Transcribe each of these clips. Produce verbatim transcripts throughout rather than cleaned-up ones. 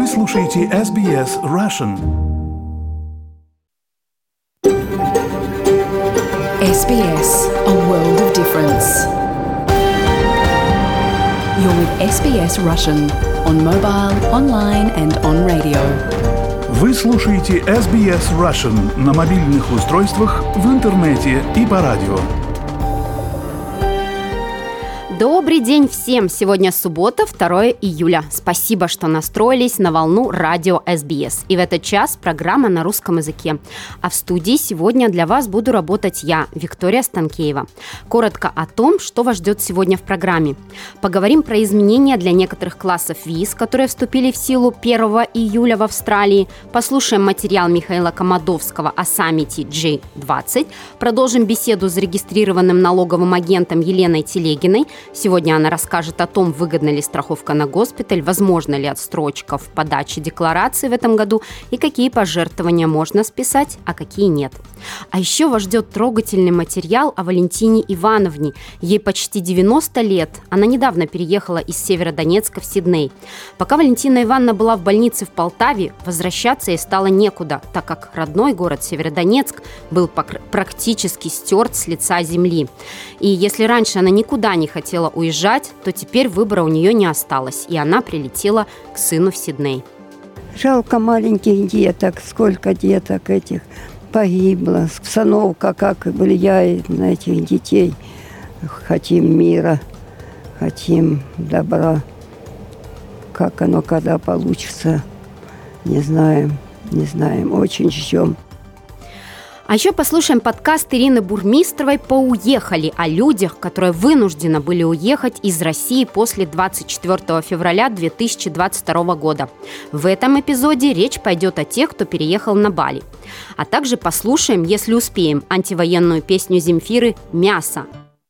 Вы слушаете эс би эс Russian. эс би эс, a world of difference. You're with эс би эс Russian on mobile, online and on radio. Вы слушаете эс би эс Russian на мобильных устройствах, в интернете и по радио. Добрый день всем! Сегодня суббота, второе июля. Спасибо, что настроились на волну радио эс би эс. И в этот час программа на русском языке. А в студии сегодня для вас буду работать я, Виктория Станкеева. Коротко о том, что вас ждет сегодня в программе. Поговорим про изменения для некоторых классов виз, которые вступили в силу первого июля в Австралии. Послушаем материал Михаила Комодовского о саммите джи двадцать. Продолжим беседу с зарегистрированным налоговым агентом Еленой Телегиной. Сегодня она расскажет о том, выгодна ли страховка на госпиталь, возможно ли отсрочка в подаче декларации в этом году и какие пожертвования можно списать, а какие нет. А еще вас ждет трогательный материал о Валентине Ивановне. Ей почти девяносто лет. Она недавно переехала из Северодонецка в Сидней. Пока Валентина Ивановна была в больнице в Полтаве, возвращаться ей стало некуда, так как родной город Северодонецк был практически стерт с лица земли. И если раньше она никуда не хотела уезжать, то теперь выбора у нее не осталось, и она прилетела к сыну в Сидней. Жалко маленьких деток, сколько деток этих погибло. Обстановка как влияет на этих детей. Хотим мира, хотим добра. Как оно когда получится, не знаем, не знаем, очень ждем. А еще послушаем подкаст Ирины Бурмистровой «Поуехали» о людях, которые вынуждены были уехать из России после двадцать четвёртого февраля две тысячи двадцать второго года. В этом эпизоде речь пойдет о тех, кто переехал на Бали. А также послушаем, если успеем, антивоенную песню Земфиры «Мясо».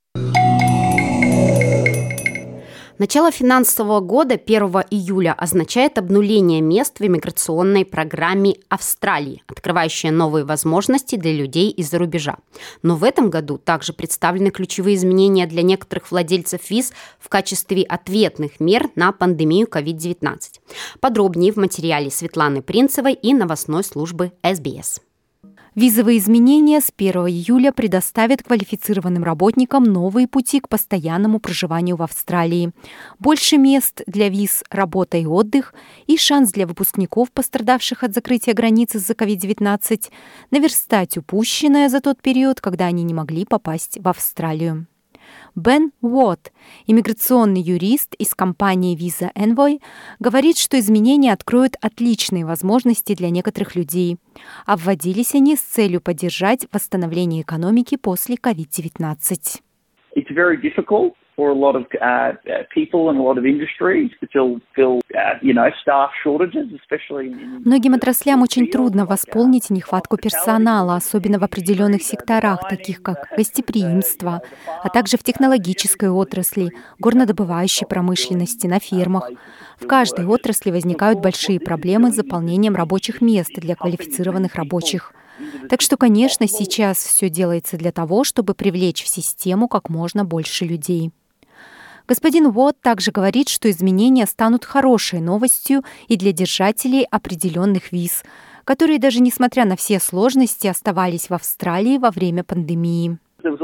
Начало финансового года первого июля означает обнуление мест в иммиграционной программе Австралии, открывающая новые возможности для людей из-за рубежа. Но в этом году также представлены ключевые изменения для некоторых владельцев виз в качестве ответных мер на пандемию ковид девятнадцать. Подробнее в материале Светланы Принцевой и новостной службы эс би эс. Визовые изменения с первого июля предоставят квалифицированным работникам новые пути к постоянному проживанию в Австралии, больше мест для виз «Работа и отдых» и шанс для выпускников, пострадавших от закрытия границ из-за ковид девятнадцать, наверстать упущенное за тот период, когда они не могли попасть в Австралию. Бен Уотт, иммиграционный юрист из компании Visa Envoy, говорит, что изменения откроют отличные возможности для некоторых людей, а вводились они с целью поддержать восстановление экономики после ковид девятнадцать. It's very difficult for a lot of uh, people and a lot of industries to fill, fill uh, you know, staff shortages, especially in... Многим отраслям очень трудно восполнить нехватку персонала, особенно в определенных секторах, таких как гостеприимство, а также в технологической отрасли, горнодобывающей промышленности, на фермах. В каждой отрасли возникают большие проблемы с заполнением рабочих мест для квалифицированных рабочих. Так что, конечно, сейчас все делается для того, чтобы привлечь в систему как можно больше людей. Господин Уотт также говорит, что изменения станут хорошей новостью и для держателей определенных виз, которые даже несмотря на все сложности оставались в Австралии во время пандемии.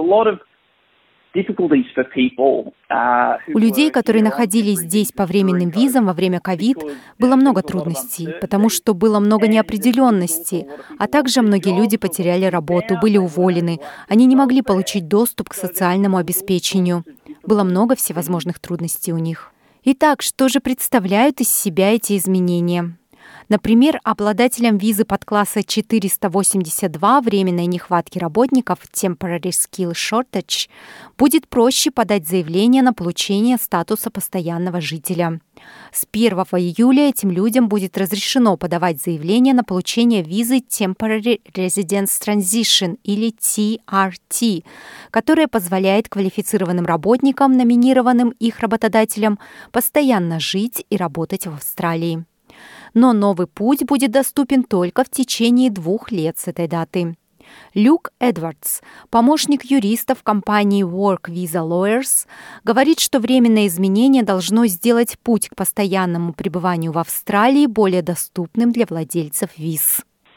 У людей, которые находились здесь по временным визам во время ковид, было много трудностей, потому что было много неопределенности, а также многие люди потеряли работу, были уволены, они не могли получить доступ к социальному обеспечению. Было много всевозможных трудностей у них. Итак, что же представляют из себя эти изменения? Например, обладателям визы подкласса четыреста восемьдесят два временной нехватки работников Temporary Skill Shortage будет проще подать заявление на получение статуса постоянного жителя. С первого июля этим людям будет разрешено подавать заявление на получение визы Temporary Residence Transition или ти ар ти, которая позволяет квалифицированным работникам, номинированным их работодателем, постоянно жить и работать в Австралии. Но новый путь будет доступен только в течение двух лет с этой даты. Люк Эдвардс, помощник юриста в компании Work Visa Lawyers, говорит, что временное изменение должно сделать путь к постоянному пребыванию в Австралии более доступным для владельцев виз.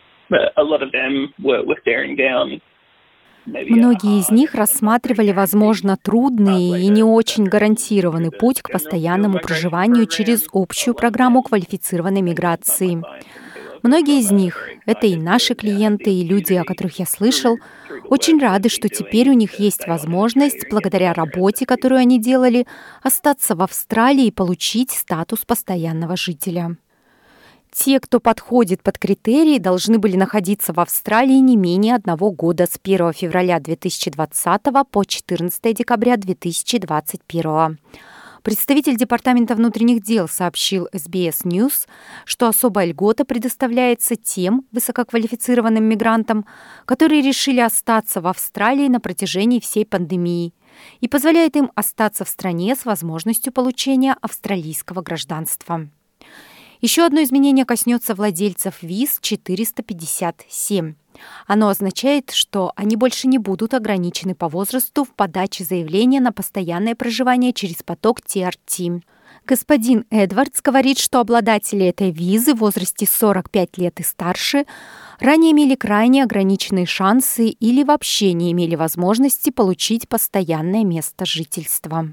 Многие из них рассматривали, возможно, трудный и не очень гарантированный путь к постоянному проживанию через общую программу квалифицированной миграции. Многие из них, это и наши клиенты, и люди, о которых я слышал, очень рады, что теперь у них есть возможность, благодаря работе, которую они делали, остаться в Австралии и получить статус постоянного жителя. Те, кто подходит под критерии, должны были находиться в Австралии не менее одного года с первого февраля две тысячи двадцатого по четырнадцатое декабря две тысячи двадцать первого. Представитель Департамента внутренних дел сообщил эс би эс News, что особая льгота предоставляется тем высококвалифицированным мигрантам, которые решили остаться в Австралии на протяжении всей пандемии и позволяет им остаться в стране с возможностью получения австралийского гражданства. Еще одно изменение коснется владельцев виз четыреста пятьдесят семь. Оно означает, что они больше не будут ограничены по возрасту в подаче заявления на постоянное проживание через поток ти ар ти. Господин Эдвардс говорит, что обладатели этой визы в возрасте сорок пять лет и старше ранее имели крайне ограниченные шансы или вообще не имели возможности получить постоянное место жительства.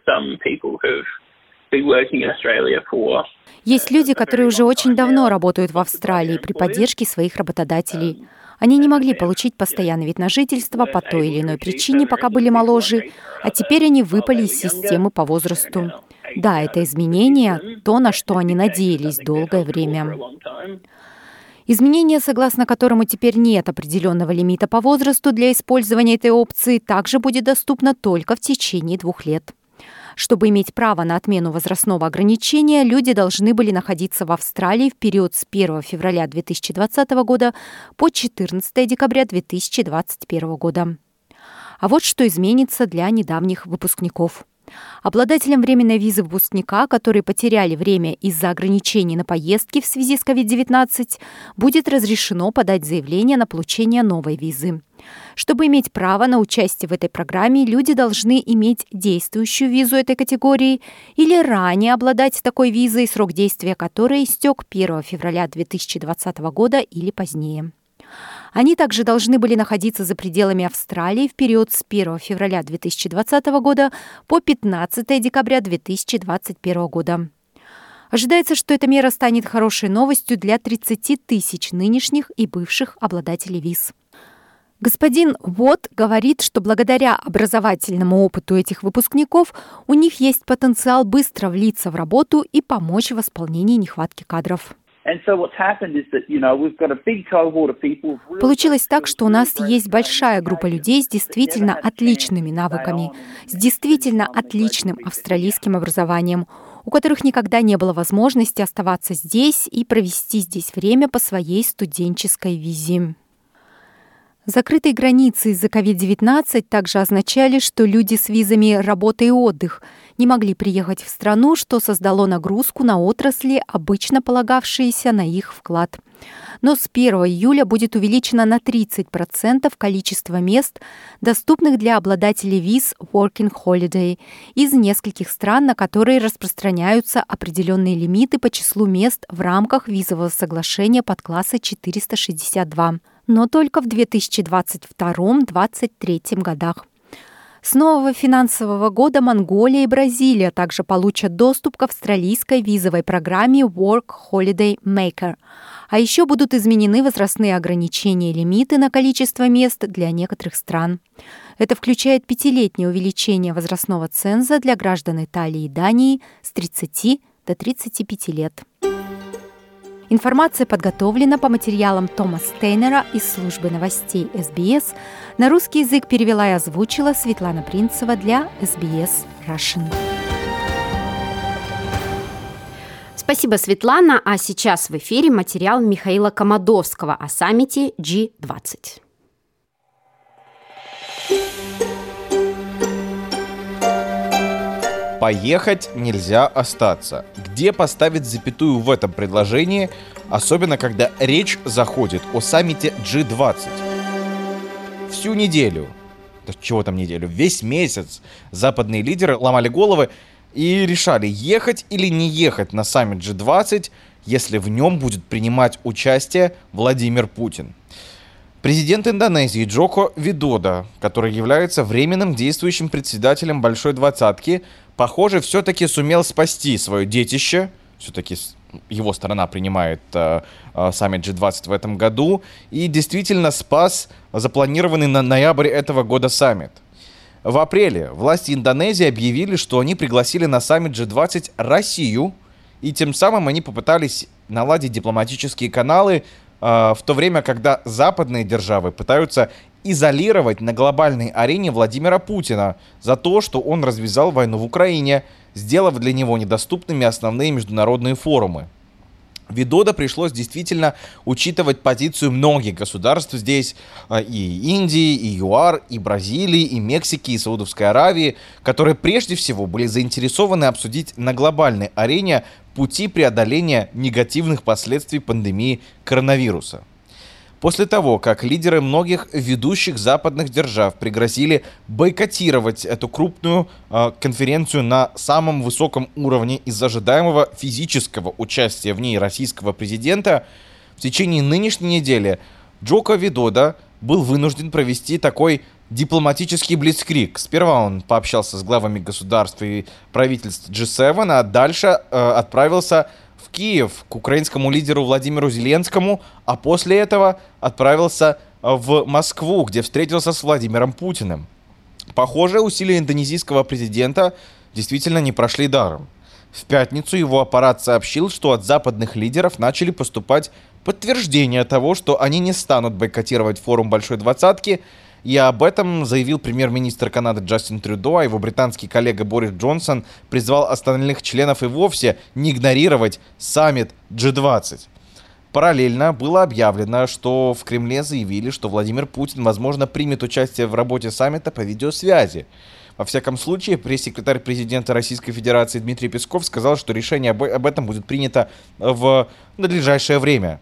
Есть люди, которые уже очень давно работают в Австралии при поддержке своих работодателей. Они не могли получить постоянный вид на жительство по той или иной причине, пока были моложе, а теперь они выпали из системы по возрасту. Да, это изменение, то, на что они надеялись долгое время. Изменение, согласно которому теперь нет определенного лимита по возрасту для использования этой опции, также будет доступно только в течение двух лет. Чтобы иметь право на отмену возрастного ограничения, люди должны были находиться в Австралии в период с первого февраля две тысячи двадцатого года по четырнадцатое декабря две тысячи двадцать первого года. А вот что изменится для недавних выпускников. Обладателям временной визы выпускника, которые потеряли время из-за ограничений на поездки в связи с ковид девятнадцать, будет разрешено подать заявление на получение новой визы. Чтобы иметь право на участие в этой программе, люди должны иметь действующую визу этой категории или ранее обладать такой визой, срок действия которой истек первого февраля две тысячи двадцатого года или позднее. Они также должны были находиться за пределами Австралии в период с первого февраля две тысячи двадцатого года по пятнадцатое декабря две тысячи двадцать первого года. Ожидается, что эта мера станет хорошей новостью для тридцати тысяч нынешних и бывших обладателей виз. Господин Уотт говорит, что благодаря образовательному опыту этих выпускников у них есть потенциал быстро влиться в работу и помочь в восполнении нехватки кадров. Получилось так, что у нас есть большая группа людей с действительно отличными навыками, с действительно отличным австралийским образованием, у которых никогда не было возможности оставаться здесь и провести здесь время по своей студенческой визе. Закрытые границы из-за ковид девятнадцать также означали, что люди с визами «работа и отдых» не могли приехать в страну, что создало нагрузку на отрасли, обычно полагавшиеся на их вклад. Но с первого июля будет увеличено на тридцать процентов количество мест, доступных для обладателей виз Working Holiday из нескольких стран, на которые распространяются определенные лимиты по числу мест в рамках визового соглашения подкласса четыреста шестьдесят два. Но только в две тысячи двадцать втором — две тысячи двадцать третьем годах. С нового финансового года Монголия и Бразилия также получат доступ к австралийской визовой программе Work Holiday Maker. А еще будут изменены возрастные ограничения и лимиты на количество мест для некоторых стран. Это включает пятилетнее увеличение возрастного ценза для граждан Италии и Дании с тридцати до тридцати пяти лет. Информация подготовлена по материалам Тома Стейнера из службы новостей эс би эс. На русский язык перевела и озвучила Светлана Принцева для эс би эс Russian. Спасибо, Светлана. А сейчас в эфире материал Михаила Комодовского о саммите джи двадцать. Поехать нельзя остаться. Где поставить запятую в этом предложении, особенно когда речь заходит о саммите джи двадцать? всю неделю, да чего там неделю, весь месяц западные лидеры ломали головы и решали, ехать или не ехать на саммит джи двадцать, если в нем будет принимать участие Владимир Путин. Президент Индонезии Джоко Видодо, который является временным действующим председателем Большой Двадцатки, похоже, все-таки сумел спасти свое детище. Все-таки его страна принимает э, э, саммит джи двадцать в этом году. И действительно спас запланированный на ноябрь этого года саммит. В апреле власти Индонезии объявили, что они пригласили на саммит джи двадцать Россию. И тем самым они попытались наладить дипломатические каналы, в то время, когда западные державы пытаются изолировать на глобальной арене Владимира Путина за то, что он развязал войну в Украине, сделав для него недоступными основные международные форумы. Видодо пришлось действительно учитывать позицию многих государств здесь, и Индии, и ЮАР, и Бразилии, и Мексики, и Саудовской Аравии, которые прежде всего были заинтересованы обсудить на глобальной арене пути преодоления негативных последствий пандемии коронавируса. После того, как лидеры многих ведущих западных держав пригрозили бойкотировать эту крупную э, конференцию на самом высоком уровне из ожидаемого физического участия в ней российского президента, в течение нынешней недели Джоко Видодо был вынужден провести такой дипломатический блицкриг. Сперва он пообщался с главами государств и правительств джи семь, а дальше э, отправился в Киев к украинскому лидеру Владимиру Зеленскому, а после этого отправился в Москву, где встретился с Владимиром Путиным. Похоже, усилия индонезийского президента действительно не прошли даром. В пятницу его аппарат сообщил, что от западных лидеров начали поступать подтверждения того, что они не станут бойкотировать форум Большой Двадцатки, и об этом заявил премьер-министр Канады Джастин Трюдо, а его британский коллега Борис Джонсон призвал остальных членов и вовсе не игнорировать саммит джи двадцать. Параллельно было объявлено, что в Кремле заявили, что Владимир Путин, возможно, примет участие в работе саммита по видеосвязи. Во всяком случае, пресс-секретарь президента Российской Федерации Дмитрий Песков сказал, что решение об этом будет принято в надлежащее время.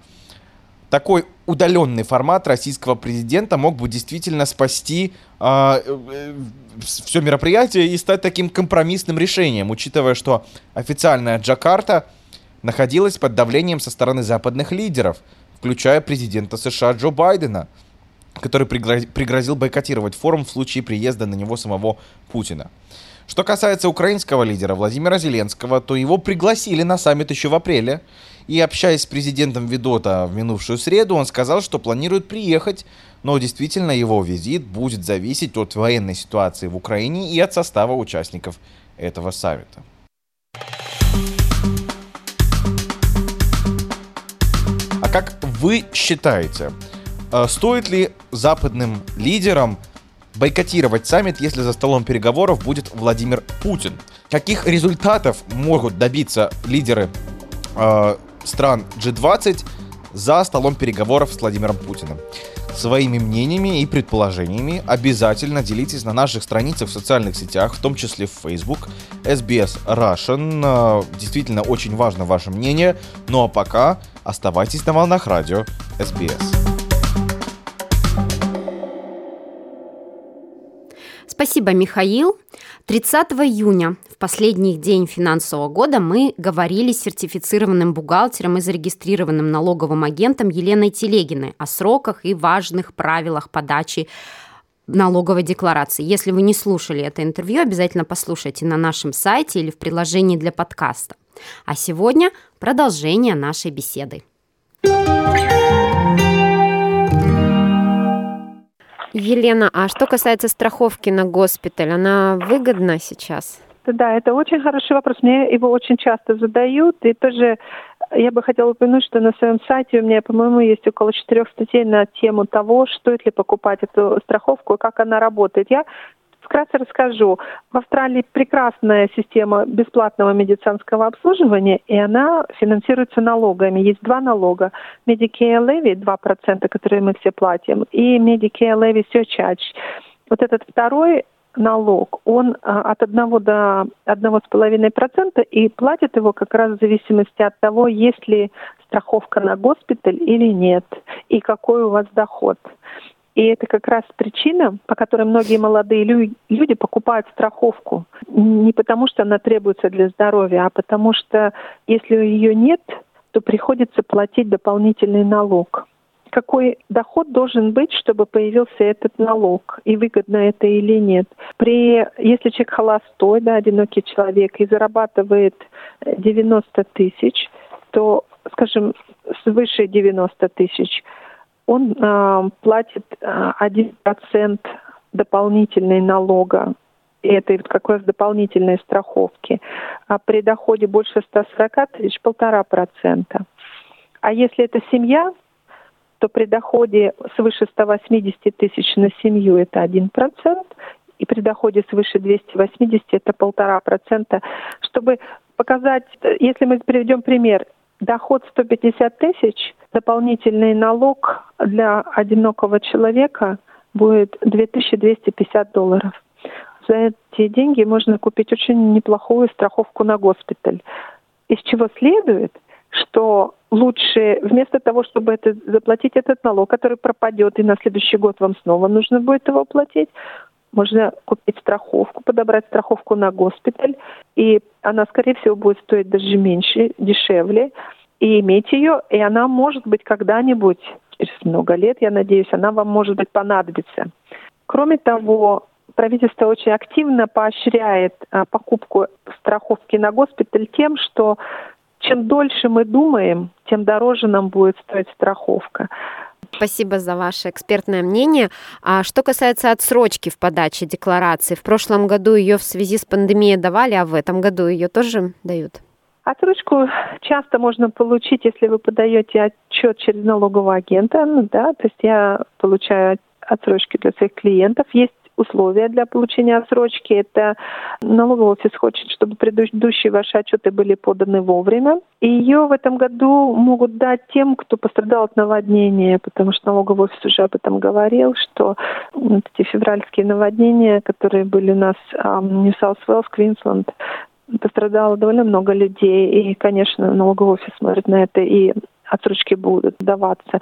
Такой удаленный формат российского президента мог бы действительно спасти э, э, все мероприятие и стать таким компромиссным решением, учитывая, что официальная Джакарта находилась под давлением со стороны западных лидеров, включая президента США Джо Байдена, который пригрозил бойкотировать форум в случае приезда на него самого Путина. Что касается украинского лидера Владимира Зеленского, то его пригласили на саммит еще в апреле. И, общаясь с президентом Видодо в минувшую среду, он сказал, что планирует приехать, но действительно его визит будет зависеть от военной ситуации в Украине и от состава участников этого саммита. А как вы считаете, стоит ли западным лидерам бойкотировать саммит, если за столом переговоров будет Владимир Путин? Каких результатов могут добиться лидеры э, стран джи двадцать за столом переговоров с Владимиром Путиным? Своими мнениями и предположениями обязательно делитесь на наших страницах в социальных сетях, в том числе в Facebook, эс би эс Russian. Действительно, очень важно ваше мнение. Ну а пока оставайтесь на волнах радио эс би эс. Спасибо, Михаил. тридцатого июня, в последний день финансового года, мы говорили с сертифицированным бухгалтером и зарегистрированным налоговым агентом Еленой Телегиной о сроках и важных правилах подачи налоговой декларации. Если вы не слушали это интервью, обязательно послушайте на нашем сайте или в приложении для подкаста. А сегодня продолжение нашей беседы. Елена, а что касается страховки на госпиталь, она выгодна сейчас? Да, это очень хороший вопрос. Мне его очень часто задают. И тоже я бы хотела упомянуть, что на своем сайте у меня, по-моему, есть около четырех статей на тему того, стоит ли покупать эту страховку и как она работает. Я вкратце расскажу. В Австралии прекрасная система бесплатного медицинского обслуживания, и она финансируется налогами. Есть два налога. Medicare Levy, два процента, которые мы все платим, и Medicare Levy Surcharge. Вот этот второй налог, он от одного до одного с половиной процента, и платит его как раз в зависимости от того, есть ли страховка на госпиталь или нет, и какой у вас доход. И это как раз причина, по которой многие молодые лю- люди покупают страховку. Не потому, что она требуется для здоровья, а потому что если ее нет, то приходится платить дополнительный налог. Какой доход должен быть, чтобы появился этот налог, и выгодно это или нет? При, если человек холостой, да, одинокий человек, и зарабатывает девяносто тысяч, то, скажем, свыше девяносто тысяч, он э, платит э, один процент дополнительной налога. И это как раз дополнительные страховки. А при доходе больше ста сорока тысяч – полтора процента. А если это семья, то при доходе свыше ста восьмидесяти тысяч на семью это один процент, и при доходе свыше двухсот восьмидесяти это полтора процента. Чтобы показать, если мы приведем пример, доход сто пятьдесят тысяч, дополнительный налог для одинокого человека будет две тысячи двести пятьдесят долларов. За эти деньги можно купить очень неплохую страховку на госпиталь. Из чего следует, что лучше вместо того, чтобы это, заплатить этот налог, который пропадет, и на следующий год вам снова нужно будет его платить, можно купить страховку, подобрать страховку на госпиталь, и она, скорее всего, будет стоить даже меньше, дешевле, и иметь ее, и она, может быть, когда-нибудь, через много лет, я надеюсь, она вам, может быть, понадобится. Кроме того, правительство очень активно поощряет а, покупку страховки на госпиталь тем, что чем дольше мы думаем, тем дороже нам будет стоить страховка. Спасибо за ваше экспертное мнение. А что касается отсрочки в подаче декларации, в прошлом году ее в связи с пандемией давали, а в этом году ее тоже дают? Отсрочку часто можно получить, если вы подаете отчет через налогового агента. Ну, да, то есть я получаю отсрочки для своих клиентов. Есть условия для получения отсрочки. Это налоговый офис хочет, чтобы предыдущие ваши отчеты были поданы вовремя. И ее в этом году могут дать тем, кто пострадал от наводнения, потому что налоговый офис уже об этом говорил, что вот эти февральские наводнения, которые были у нас в Нью-Саус-Уэллс, Квинсленд, пострадало довольно много людей. И, конечно, налоговый офис смотрит на это, и отсрочки будут даваться.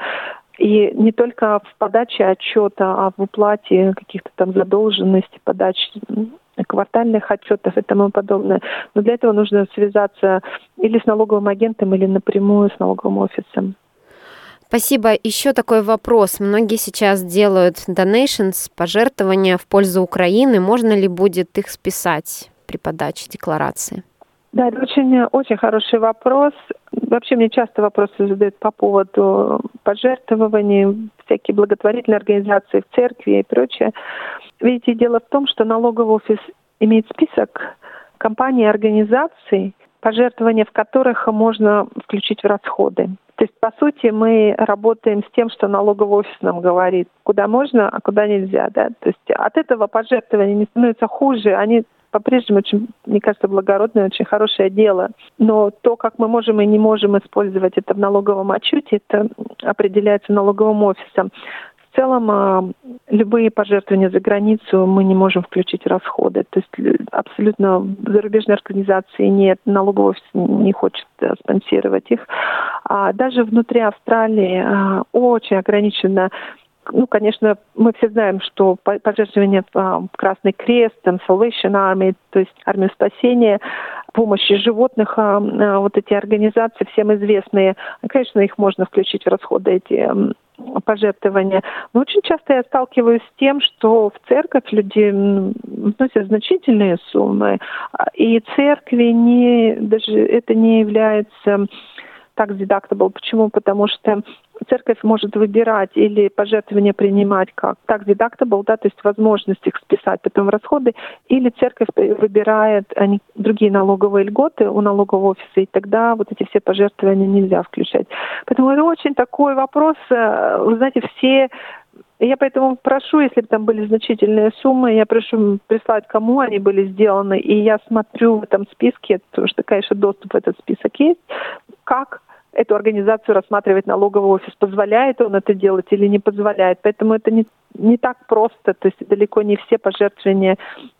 И не только в подаче отчета, а в уплате каких-то там задолженностей, подаче квартальных отчетов и тому подобное. Но для этого нужно связаться или с налоговым агентом, или напрямую с налоговым офисом. Спасибо. Еще такой вопрос. Многие сейчас делают donations, пожертвования в пользу Украины. Можно ли будет их списать при подаче декларации? Да, это очень, очень хороший вопрос. Вообще мне часто вопросы задают по поводу пожертвований, всякие благотворительные организации в церкви и прочее. Видите, дело в том, что налоговый офис имеет список компаний и организаций, пожертвования в которых можно включить в расходы. То есть, по сути, мы работаем с тем, что налоговый офис нам говорит, куда можно, а куда нельзя. Да? То есть от этого пожертвования не становятся хуже, они по-прежнему очень, мне кажется, благородное, очень хорошее дело. Но то, как мы можем и не можем использовать это в налоговом отчете, это определяется налоговым офисом. В целом, любые пожертвования за границу мы не можем включить в расходы. То есть абсолютно зарубежной организации нет, налоговый офис не хочет спонсировать их. А даже внутри Австралии очень ограничено. Ну, конечно, мы все знаем, что пожертвования в Красный Крест, там, Salvation Army, то есть Армию спасения, помощи животных, вот эти организации всем известные, конечно, их можно включить в расходы, эти пожертвования. Но очень часто я сталкиваюсь с тем, что в церковь люди вносят значительные суммы, и церкви не, даже это не является tax deductible. Почему? Потому что церковь может выбирать или пожертвования принимать как tax deductible, да, то есть возможность их списать потом в расходы, или церковь выбирает они, другие налоговые льготы у налогового офиса, и тогда вот эти все пожертвования нельзя включать. Поэтому это очень такой вопрос. Вы знаете, все... Я поэтому прошу, если бы там были значительные суммы, я прошу прислать, кому они были сделаны, и я смотрю в этом списке, потому что, конечно, доступ в этот список есть, как эту организацию рассматривает налоговый офис, позволяет он это делать или не позволяет. Поэтому это не, не так просто, то есть далеко не все пожертвования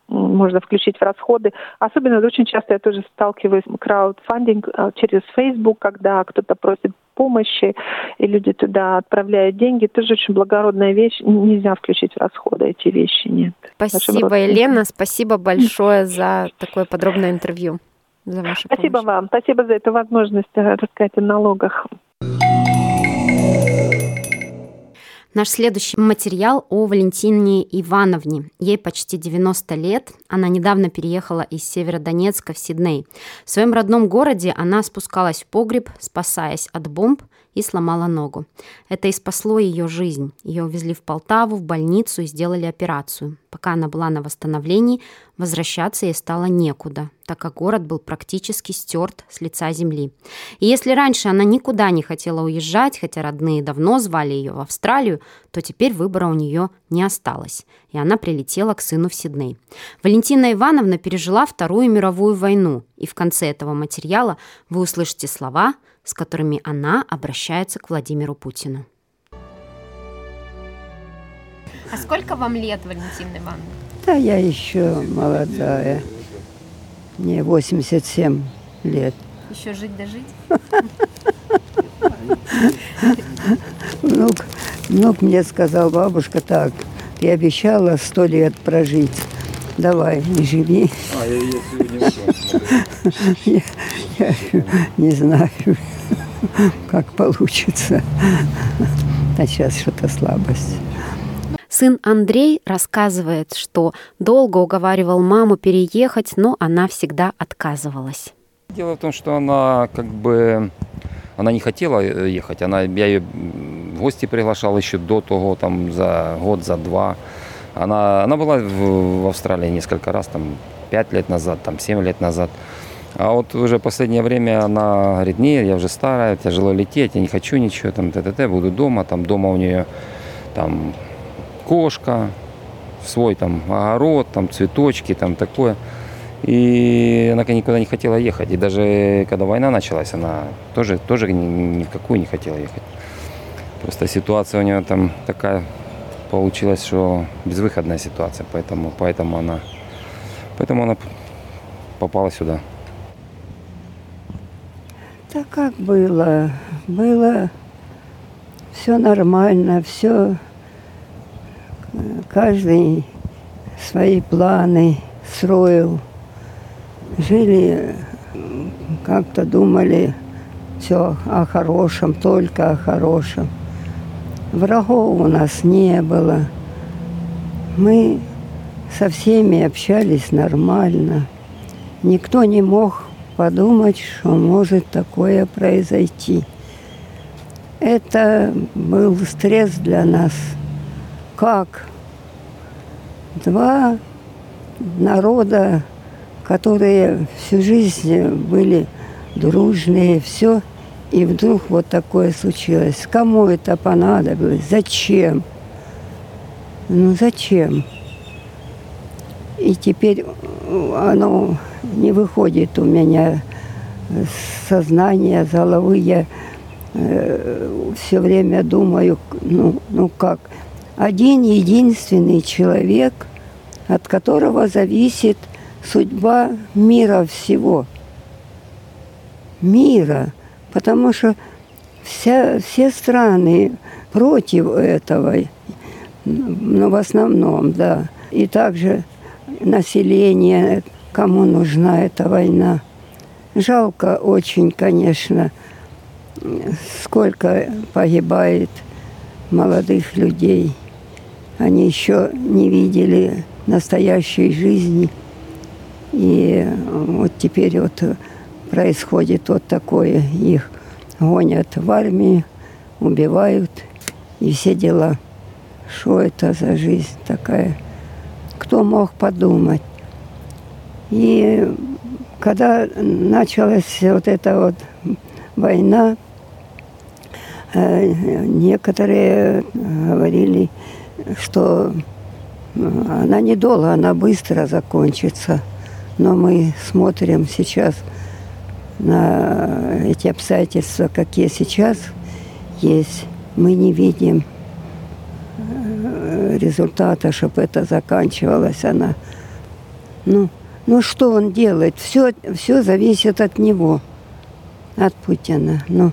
можно включить в расходы. Особенно очень часто я тоже сталкиваюсь с краудфандинг через Facebook, когда кто-то просит помощи, и люди туда отправляют деньги. Тоже очень благородная вещь. Нельзя включить в расходы эти вещи, нет. Спасибо, Елена. Спасибо большое за такое подробное интервью. За вашу Спасибо помощь. вам. Спасибо за эту возможность рассказать о налогах. Наш следующий материал о Валентине Ивановне. Ей почти девяносто лет. Она недавно переехала из Северодонецка в Сидней. В своем родном городе она спускалась в погреб, спасаясь от бомб, и сломала ногу. Это и спасло ее жизнь. Ее увезли в Полтаву, в больницу и сделали операцию. Пока она была на восстановлении, возвращаться ей стало некуда, так как город был практически стерт с лица земли. И если раньше она никуда не хотела уезжать, хотя родные давно звали ее в Австралию, то теперь выбора у нее не осталось, и она прилетела к сыну в Сидней. Валентина Ивановна пережила Вторую мировую войну, и в конце этого материала вы услышите слова, с которыми она обращается к Владимиру Путину. А сколько вам лет, Валентина Ивановна? Да, я еще молодая. Мне восемьдесят семь лет. Еще жить да жить? Внук, внук мне сказал, бабушка, так, ты обещала сто лет прожить. Давай, не живи. А, я, я сегодня я, я не знаю, как получится. А сейчас что-то слабость. Сын Андрей рассказывает, что долго уговаривал маму переехать, но она всегда отказывалась. Дело в том, что она как бы она не хотела ехать. Она, я ее в гости приглашал еще до того, там, за год, за два. Она, она была в, в Австралии несколько раз, там, пять лет назад, там, семь лет назад. А вот уже в последнее время она говорит, нет, я уже старая, тяжело лететь, я не хочу ничего, там, т-т-т, буду дома. Там дома у нее там кошка, свой там огород, там цветочки, там такое. И она никуда не хотела ехать. И даже когда война началась, она тоже, тоже ни в какую не хотела ехать. Просто ситуация у нее там такая получилась, что безвыходная ситуация. Поэтому, поэтому, она, поэтому она попала сюда. Да как было? Было все нормально, все... Каждый свои планы строил. Жили, как-то думали все о хорошем, только о хорошем. Врагов у нас не было. Мы со всеми общались нормально. Никто не мог подумать, что может такое произойти. Это был стресс для нас. Как два народа, которые всю жизнь были дружные, все, и вдруг вот такое случилось. Кому это понадобилось? Зачем? Ну зачем? И теперь оно не выходит у меня с сознания, с головы. Я э, все время думаю, ну, ну как? Один единственный человек, от которого зависит судьба мира всего. Мира. Потому что вся, все страны против этого. Ну, в основном, да. И также население, кому нужна эта война. Жалко очень, конечно, сколько погибает молодых людей. Они еще не видели настоящей жизни. И вот теперь вот происходит вот такое. Их гонят в армию, убивают и все дела. Что это за жизнь такая? Кто мог подумать? И когда началась вот эта вот война, некоторые говорили, что она недолго, она быстро закончится. Но мы смотрим сейчас на эти обстоятельства, какие сейчас есть. Мы не видим результата, чтобы это заканчивалась она. Ну, ну что он делает? Все, все зависит от него, от Путина. Ну,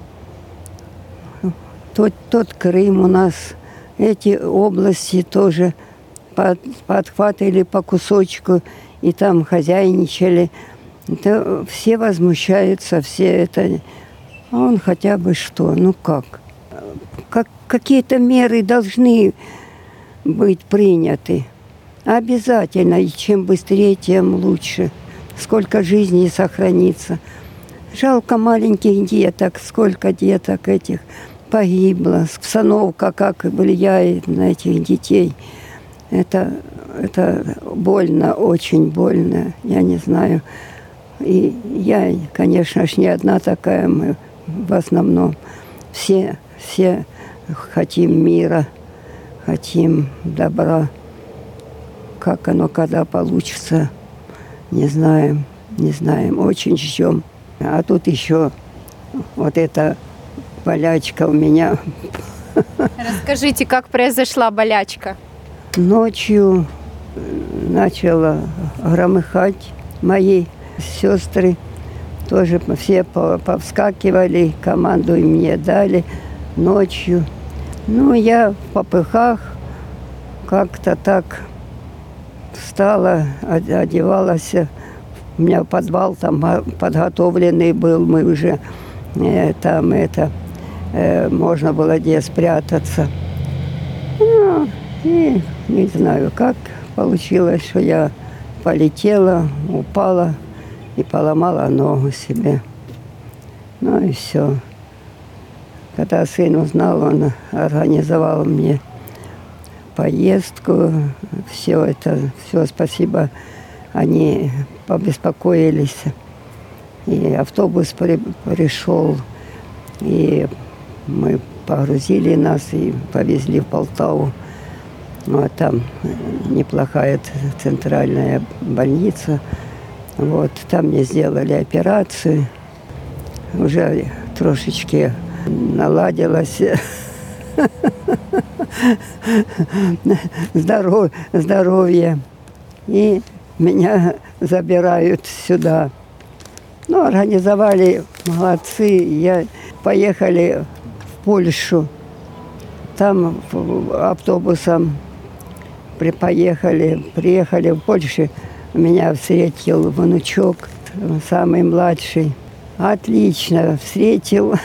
тот, тот Крым у нас, эти области тоже под, подхватывали по кусочку и там хозяйничали. Это, все возмущаются, все это... А он хотя бы что? Ну как? как какие-то меры должны быть приняты. Обязательно. И чем быстрее, тем лучше. Сколько жизней сохранится. Жалко маленьких деток. Сколько деток этих погибло. Обстановка как влияет на этих детей. Это, это больно, очень больно. Я не знаю. И я, конечно ж, не одна такая. Мы в основном все, все хотим мира, хотим добра. Как оно когда получится, не знаем, не знаем. Очень ждем. А тут еще вот эта болячка у меня. Расскажите, как произошла болячка? Ночью начала громыхать. Мои сестры тоже все повскакивали, команду мне дали ночью. Ну, я в попыхах как-то так встала, одевалась. У меня подвал там подготовленный был, мы уже э, там это, э, можно было где спрятаться. Ну, и не знаю, как получилось, что я полетела, упала и поломала ногу себе. Ну и все. Когда сын узнал, он организовал мне поездку. Все это, все, спасибо, они побеспокоились. И автобус при, пришел, и мы погрузили нас и повезли в Полтаву. Вот там неплохая центральная больница. Вот, там мне сделали операцию. Уже трошечки наладилось Здоров, здоровье. И меня забирают сюда. Ну, организовали, молодцы. Я поехали в Польшу. Там автобусом при, поехали, приехали в Польшу. Меня встретил внучок, самый младший. Отлично встретил.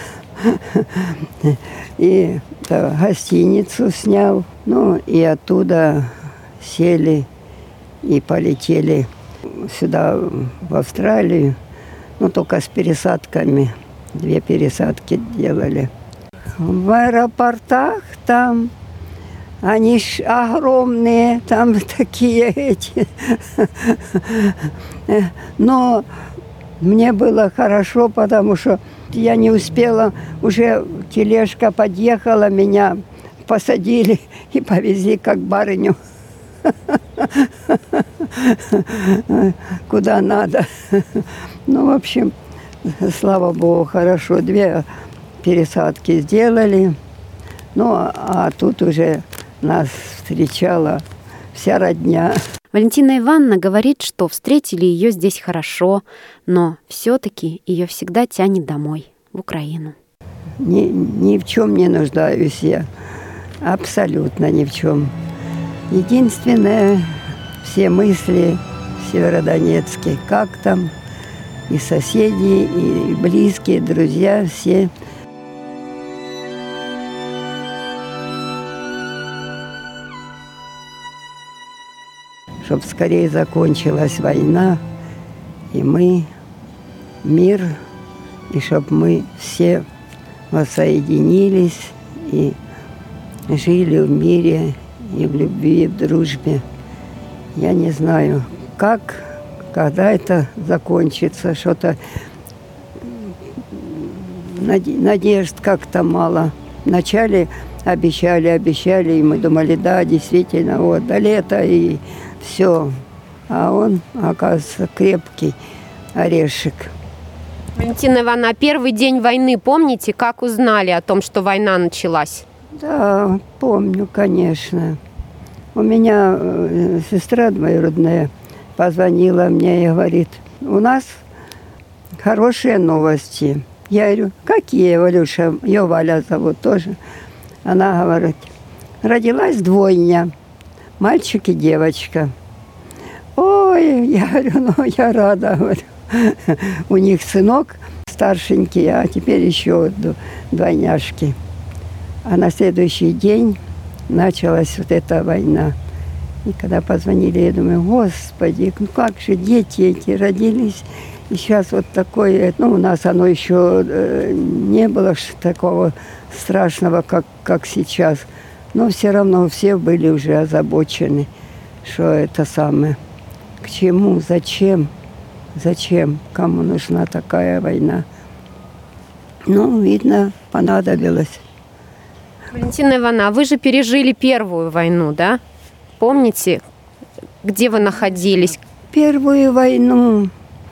И да, гостиницу снял. Ну, и оттуда сели и полетели сюда, в Австралию. Ну, только с пересадками. Две пересадки делали. В аэропортах там, они ж огромные, там такие эти. Но мне было хорошо, потому что я не успела, уже тележка подъехала, меня посадили и повезли как барыню. Куда надо. Ну, в общем, слава богу, хорошо. Две пересадки сделали. Ну, а тут уже нас встречала вся родня. Валентина Ивановна говорит, что встретили ее здесь хорошо, но все-таки ее всегда тянет домой, в Украину. Ни, ни в чем не нуждаюсь я. Абсолютно ни в чем. Единственное, все мысли в Северодонецке. Как там и соседи, и близкие, и друзья, все. Чтобы скорее закончилась война, и мы, мир, и чтобы мы все воссоединились и жили в мире, и в любви, и в дружбе. Я не знаю, как, когда это закончится, что-то надежд как-то мало. Вначале обещали, обещали, и мы думали, да, действительно, вот, до лета, и все. А он, оказывается, крепкий орешек. Валентина Ивановна, а первый день войны, помните, как узнали о том, что война началась? Да, помню, конечно. У меня сестра двоюродная позвонила мне и говорит, у нас хорошие новости. Я говорю, какие, Валюша? Ее Валя зовут тоже. Она говорит, родилась двойня, мальчик и девочка. Ой, я говорю, ну я рада, говорю. У них сынок старшенький, а теперь еще двойняшки. А на следующий день началась вот эта война. И когда позвонили, я думаю, господи, ну как же дети эти родились. И сейчас вот такое, ну у нас оно еще э, не было такого страшного, как, как сейчас. Но все равно все были уже озабочены, что это самое. К чему, зачем, зачем, кому нужна такая война. Ну, видно, понадобилось. Валентина Ивановна, вы же пережили первую войну, да? Помните, где вы находились? Первую войну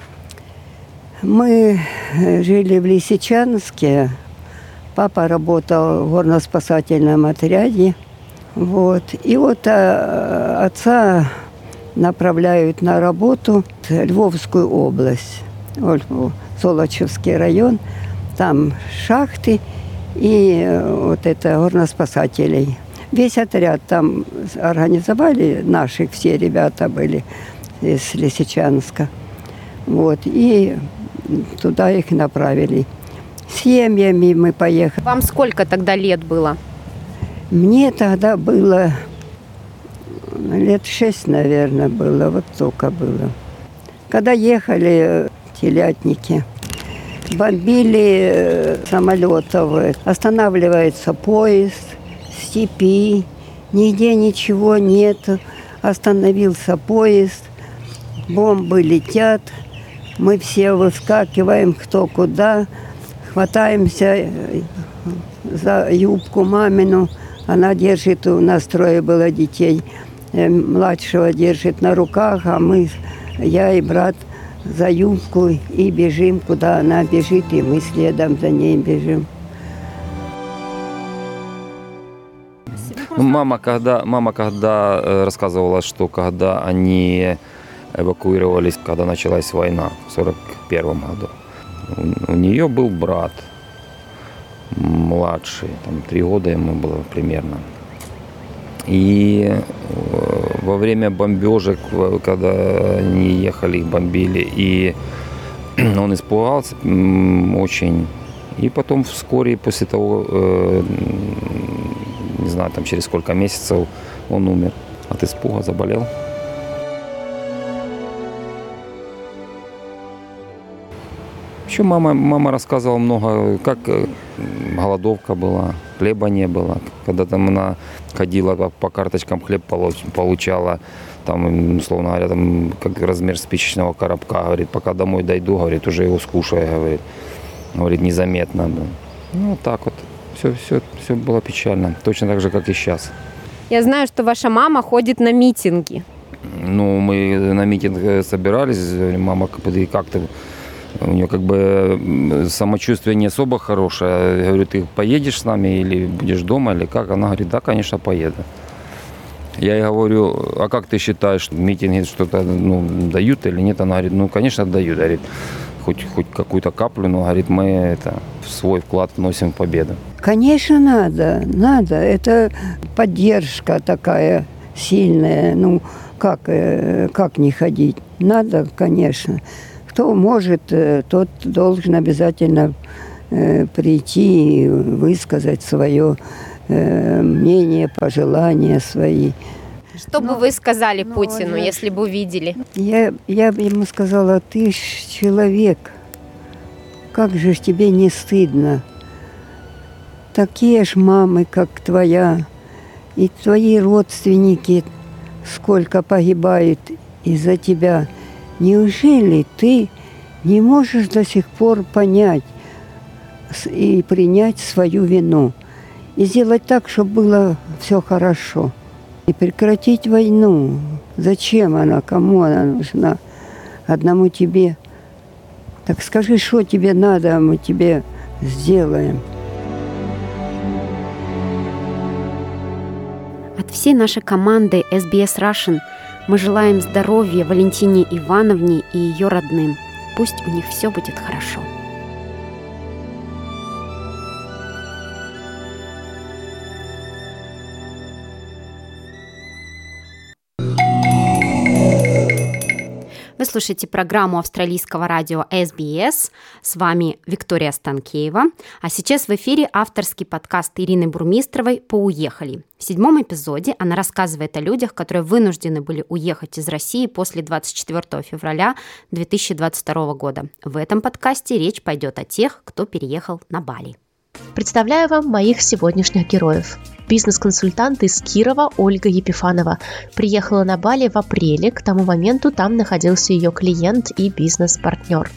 мы жили в Лисичанске. Папа работал в горно-спасательном отряде. Вот. И вот а, отца направляют на работу в Львовскую область, Золочевский район. Там шахты и вот это горноспасателей. Весь отряд там организовали, наши все ребята были из Лисичанска. Вот, и туда их направили. С семьями мы поехали. Вам сколько тогда лет было? Мне тогда было лет шесть, наверное, было, вот только было. Когда ехали телятники, бомбили самолетов, останавливается поезд, степи, нигде ничего нет, остановился поезд, бомбы летят, мы все выскакиваем кто куда, хватаемся за юбку мамину, она держит, у нас трое было детей, младшего держит на руках, а мы, я и брат, за юбку и бежим, куда она бежит, и мы следом за ней бежим. Мама когда, мама когда рассказывала, что когда они эвакуировались, когда началась война в сорок первом году, у, у нее был брат младший, там три года ему было примерно. И во время бомбежек, когда они ехали, их бомбили, и он испугался очень. И потом вскоре после того, не знаю, там через сколько месяцев он умер от испуга, заболел. Еще мама, мама рассказывала много, как голодовка была, хлеба не было. Когда там она ходила по карточкам, хлеб получала, там, условно говоря, там, как размер спичечного коробка, говорит, пока домой дойду, говорит, уже его скушаю, говорит, говорит, незаметно. Да. Ну, вот так вот. Все, все, все было печально, точно так же, как и сейчас. Я знаю, что ваша мама ходит на митинги. Ну, мы на митинг собирались, мама как-то, у нее как бы самочувствие не особо хорошее. Я говорю, ты поедешь с нами или будешь дома, или как? Она говорит, да, конечно, поеду. Я ей говорю, а как ты считаешь, митинги что-то ну, дают или нет? Она говорит, ну, конечно, дают. Говорит, хоть, хоть какую-то каплю, но, говорит, мы это, в свой вклад вносим в победу. Конечно, надо, надо. Это поддержка такая сильная. Ну, как, как не ходить? Надо, конечно. Кто может, тот должен обязательно прийти и высказать свое мнение, пожелания свои. Что бы вы сказали Путину, я, если бы увидели? Я, я бы ему сказала, ты ж человек, как же ж тебе не стыдно? Такие ж мамы, как твоя, и твои родственники сколько погибают из-за тебя. Неужели ты не можешь до сих пор понять и принять свою вину? И сделать так, чтобы было все хорошо. И прекратить войну. Зачем она? Кому она нужна? Одному тебе. Так скажи, что тебе надо, а мы тебе сделаем. От всей нашей команды эс би эс Russian Мы желаем здоровья Валентине Ивановне и ее родным. Пусть у них все будет хорошо. Вы слушаете программу австралийского радио эс би эс. С вами Виктория Станкеева. А сейчас в эфире авторский подкаст Ирины Бурмистровой «Поуехали». В седьмом эпизоде она рассказывает о людях, которые вынуждены были уехать из России после двадцать четвёртого февраля две тысячи двадцать второго года. В этом подкасте речь пойдет о тех, кто переехал на Бали. Представляю вам моих сегодняшних героев. Бизнес-консультант из Кирова Ольга Епифанова приехала на Бали в апреле, к тому моменту там находился ее клиент и бизнес-партнер.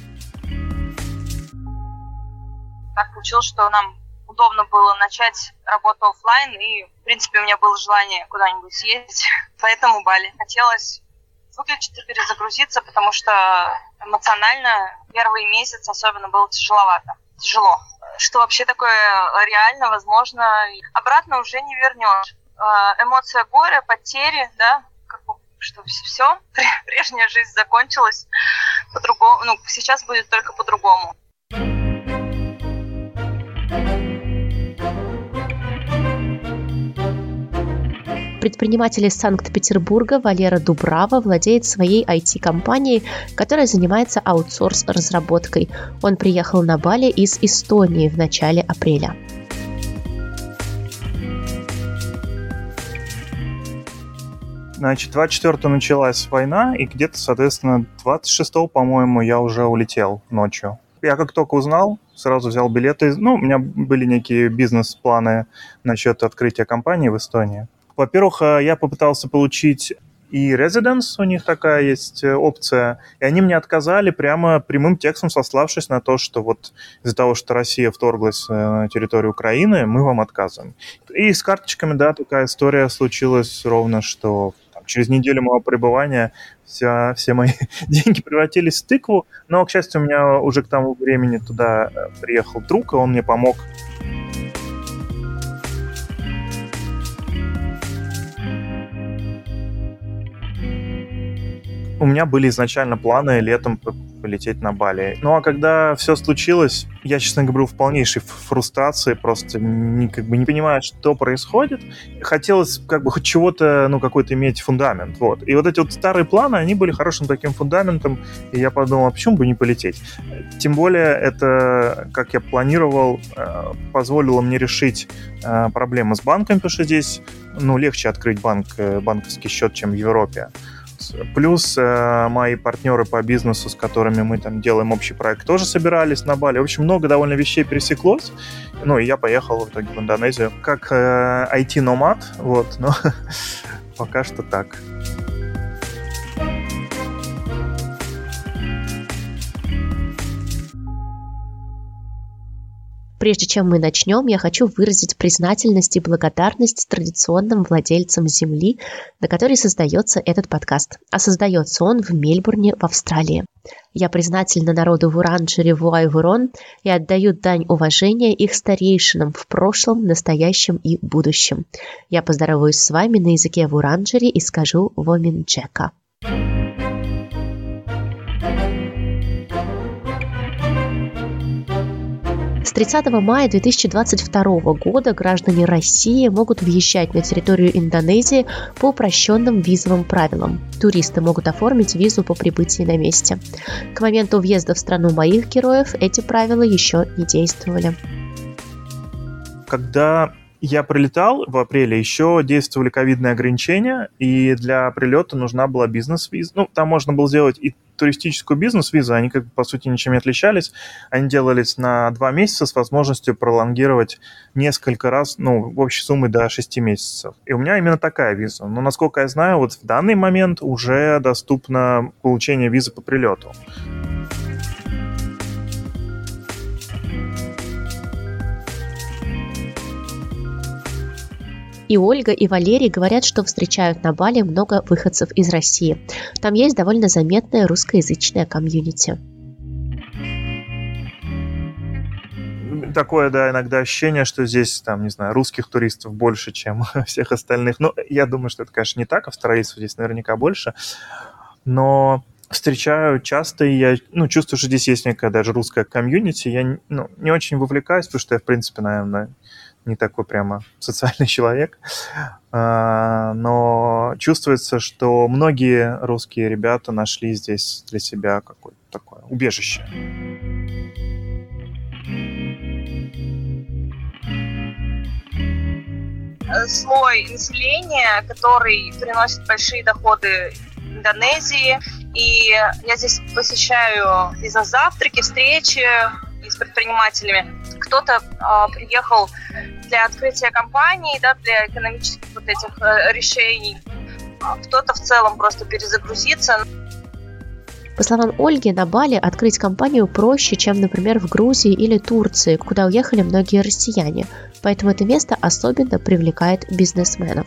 Так получилось, что нам удобно было начать работу офлайн, и, в принципе, у меня было желание куда-нибудь съездить, поэтому Бали. Хотелось выключить и перезагрузиться, потому что эмоционально первый месяц особенно было тяжеловато. Тяжело. Что вообще такое реально, возможно, обратно уже не вернешь. Эмоция горя, потери, да, как бы, что все, прежняя жизнь закончилась по-другому, ну, сейчас будет только по-другому. Предприниматель из Санкт-Петербурга Валера Дубрава владеет своей ай ти-компанией, которая занимается аутсорс-разработкой. Он приехал на Бали из Эстонии в начале апреля. Значит, двадцать четвёртого началась война, и где-то, соответственно, двадцать шестого, по-моему, я уже улетел ночью. Я как только узнал, сразу взял билеты. Ну, у меня были некие бизнес-планы насчет открытия компании в Эстонии. Во-первых, я попытался получить и residence, у них такая есть опция, и они мне отказали прямо прямым текстом, сославшись на то, что вот из-за того, что Россия вторглась на территорию Украины, мы вам отказываем. И с карточками, да, такая история случилась ровно, что там, через неделю моего пребывания вся, все мои деньги превратились в тыкву, но, к счастью, у меня уже к тому времени туда приехал друг, и он мне помог. У меня были изначально планы летом полететь на Бали. Ну а когда все случилось, я, честно говоря, был в полнейшей фрустрации, просто не, как бы не понимая, что происходит. Хотелось как бы хоть чего-то, ну какой-то иметь фундамент. Вот. И вот эти вот старые планы, они были хорошим таким фундаментом, и я подумал, а почему бы не полететь? Тем более это, как я планировал, позволило мне решить проблемы с банком, потому что здесь ну, легче открыть банк, банковский счет, чем в Европе. Плюс э, мои партнеры по бизнесу, с которыми мы там делаем общий проект, тоже собирались на Бали. В общем, много довольно вещей пересеклось. Ну, и я поехал в итоге в Индонезию как э, ай ти-номад, вот, но пока что так. Прежде чем мы начнем, я хочу выразить признательность и благодарность традиционным владельцам земли, на которой создается этот подкаст. А создается он в Мельбурне, в Австралии. Я признательна народу Вуранджери Вуайвурон и отдаю дань уважения их старейшинам в прошлом, настоящем и будущем. Я поздороваюсь с вами на языке Вуранджери и скажу «Воминджека». С тридцатого мая две тысячи двадцать второго года граждане России могут въезжать на территорию Индонезии по упрощенным визовым правилам. Туристы могут оформить визу по прибытии на месте. К моменту въезда в страну моих героев эти правила еще не действовали. Когда я прилетал в апреле, еще действовали ковидные ограничения, и для прилета нужна была бизнес-виза. Ну, там можно было сделать и туристическую бизнес-визу, они как бы по сути ничем не отличались. Они делались на два месяца с возможностью пролонгировать несколько раз, ну, в общей сумме до шести месяцев. И у меня именно такая виза. Но, насколько я знаю, вот в данный момент уже доступно получение визы по прилету. И Ольга, и Валерий говорят, что встречают на Бали много выходцев из России. Там есть довольно заметное русскоязычное комьюнити. такое, да, иногда ощущение, что здесь, там, не знаю, русских туристов больше, чем всех остальных. Ну, я думаю, что это, конечно, не так, австралийцев здесь наверняка больше, но встречаю часто, и я, ну, чувствую, что здесь есть некая даже русская комьюнити. Я, ну, не очень вовлекаюсь, потому что я, в принципе, наверное, не такой прямо социальный человек, но чувствуется, что многие русские ребята нашли здесь для себя какое-то такое убежище. Слой населения, который приносит большие доходы Индонезии, и я здесь посещаю бизнес-завтраки, встречи с предпринимателями. Кто-то э, приехал для открытия компании, да, для экономических вот этих э, решений, а кто-то в целом просто перезагрузиться. По словам Ольги, на Бали открыть компанию проще, чем, например, в Грузии или Турции, куда уехали многие россияне. Поэтому это место особенно привлекает бизнесменов.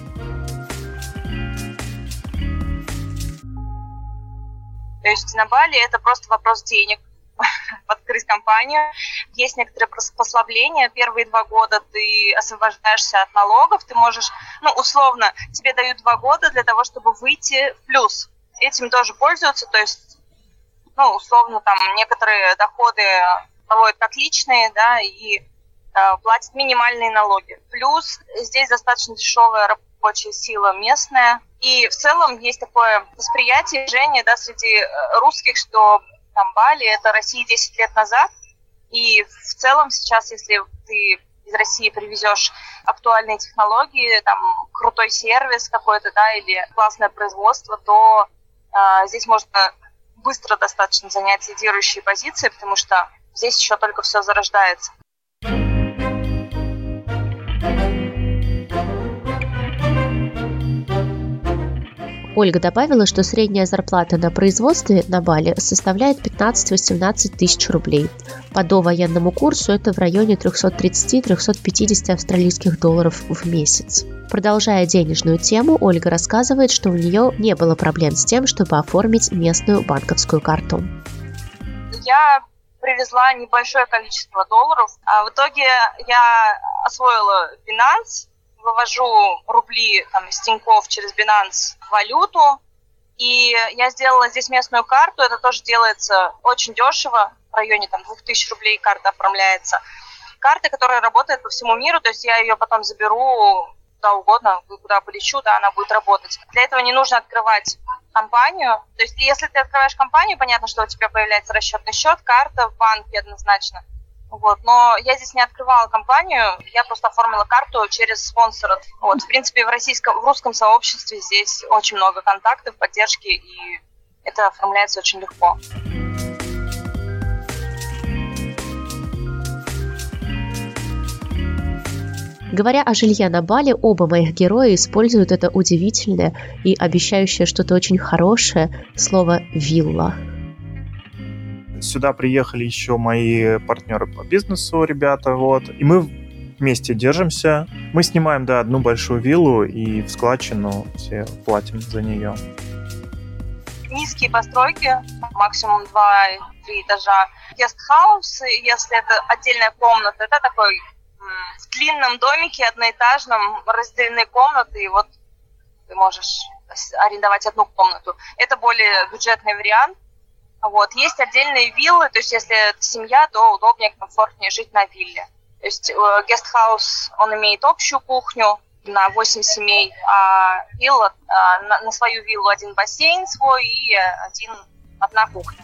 То есть на Бали это просто вопрос денег. Открыть компанию. Есть некоторые послабления. Первые два года ты освобождаешься от налогов. Ты можешь, ну, условно, тебе дают два года для того, чтобы выйти в плюс. Этим тоже пользуются. То есть, ну, условно, там некоторые доходы проводят как личные, да, и э, платят минимальные налоги. Плюс здесь достаточно дешевая рабочая сила местная. И в целом есть такое восприятие, движение, да, среди русских, что там Бали — это Россия десять лет назад, и в целом сейчас, если ты из России привезешь актуальные технологии, там крутой сервис какой-то, да, или классное производство, то э, здесь можно быстро достаточно занять лидирующие позиции, потому что здесь еще только все зарождается. Ольга добавила, что средняя зарплата на производстве на Бали составляет пятнадцать-восемнадцать тысяч рублей. По довоенному курсу это в районе триста тридцать - триста пятьдесят австралийских долларов в месяц. Продолжая денежную тему, Ольга рассказывает, что у нее не было проблем с тем, чтобы оформить местную банковскую карту. Я привезла небольшое количество долларов, а в итоге я освоила Binance, вывожу рубли там, из Тинькофф через Binance в валюту, и я сделала здесь местную карту, это тоже делается очень дешево, в районе там, две тысячи рублей карта оформляется. Карта, которая работает по всему миру, то есть я ее потом заберу куда угодно, куда полечу, да, она будет работать. Для этого не нужно открывать компанию, то есть если ты открываешь компанию, понятно, что у тебя появляется расчетный счет, карта в банке однозначно. Вот, но я здесь не открывала компанию, я просто оформила карту через спонсора. Вот, в принципе, в российском, в русском сообществе здесь очень много контактов, поддержки, и это оформляется очень легко. Говоря о жилье на Бали, оба моих героя используют это удивительное и обещающее что-то очень хорошее слово «вилла». Сюда приехали еще мои партнеры по бизнесу, ребята, вот, и мы вместе держимся. Мы снимаем, да, одну большую виллу, и в складчину все платим за нее. Низкие постройки, максимум два-три этажа. Гестхаус, если это отдельная комната, это такой в длинном домике одноэтажном разделены комнаты, и вот ты можешь арендовать одну комнату. Это более бюджетный вариант. Вот. Есть отдельные виллы, то есть если это семья, то удобнее, комфортнее жить на вилле. То есть гестхаус, он имеет общую кухню на восемь семей, а вилла, на, на свою виллу один бассейн свой и один, одна кухня.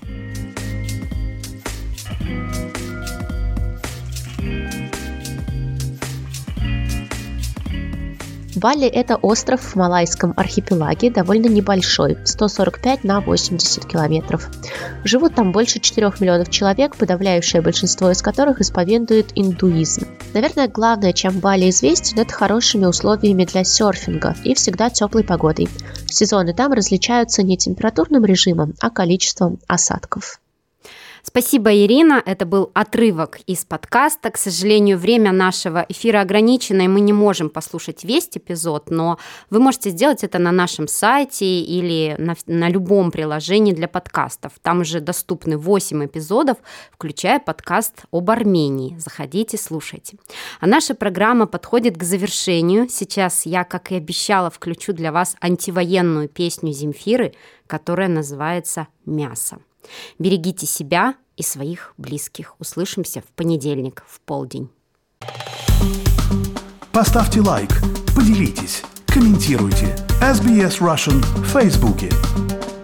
Бали – это остров в Малайском архипелаге, довольно небольшой, сто сорок пять на восемьдесят километров. Живут там больше четырёх миллионов человек, подавляющее большинство из которых исповедует индуизм. Наверное, главное, чем Бали известен, это хорошими условиями для серфинга и всегда теплой погодой. Сезоны там различаются не температурным режимом, а количеством осадков. Спасибо, Ирина. Это был отрывок из подкаста. К сожалению, время нашего эфира ограничено, и мы не можем послушать весь эпизод, но вы можете сделать это на нашем сайте или на, на любом приложении для подкастов. Там уже доступны восемь эпизодов, включая подкаст об Армении. Заходите, слушайте. А наша программа подходит к завершению. Сейчас я, как и обещала, включу для вас антивоенную песню Земфиры, которая называется «Мясо». Берегите себя и своих близких. Услышимся в понедельник в полдень. Поставьте лайк, поделитесь, комментируйте. эс би эс Russian в Фейсбуке.